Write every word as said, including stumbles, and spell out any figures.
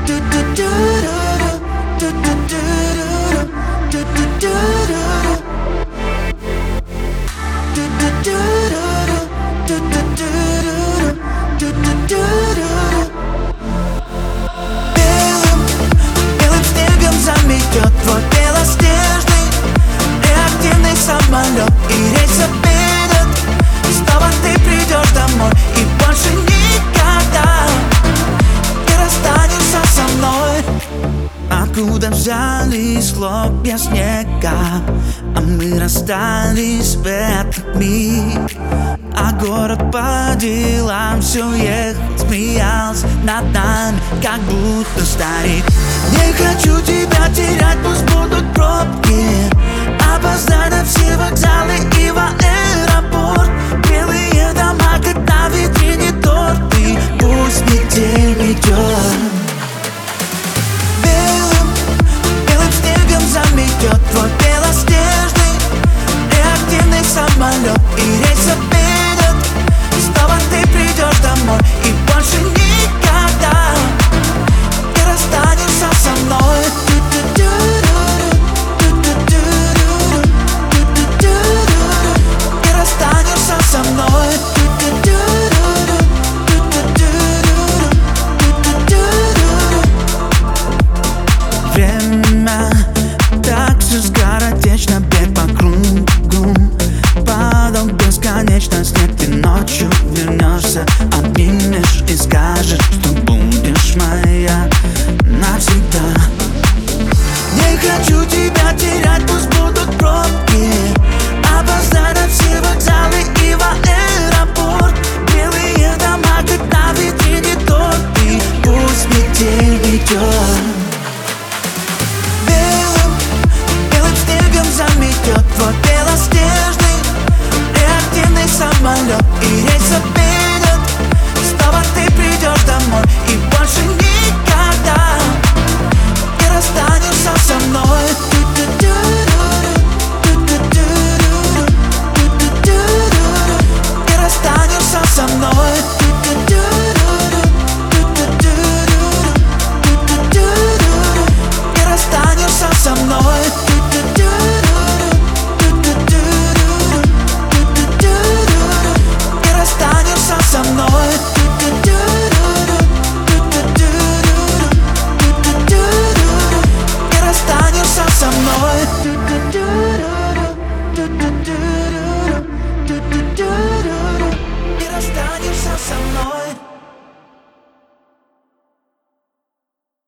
Белым, белым снегом заметет твой белоснежный реактивный самолет, и рейс отменят. Снова ты придешь домой, и больше никогда не расстанешься со мной. Откуда взялись хлопья снега, а мы расстались в этот миг. А город по делам все ехал, смеялся над нами, как будто старик. Не хочу тебя терять, пусть будут пробки, опоздать на все вокзалы и в аэропорт. Белые дома, как на витрине торты, пусть метель идет. Белым, белым снегом заметет твой белоснежный реактивный самолет, и рейс отменят. Снова ты придешь домой, и больше никогда не расстанешься со мной. Не расстанешься со мной. Время так все скоротечно, бег по кругу, падал бесконечность. Нет, ты ночью вернешься, обнимешь и скажешь, что будешь моя навсегда. Не хочу тебя терять, пусть будут пробки, опоздать на все вокзалы и в аэропорт. Белые дома, как на витрине торты, пусть метель идет.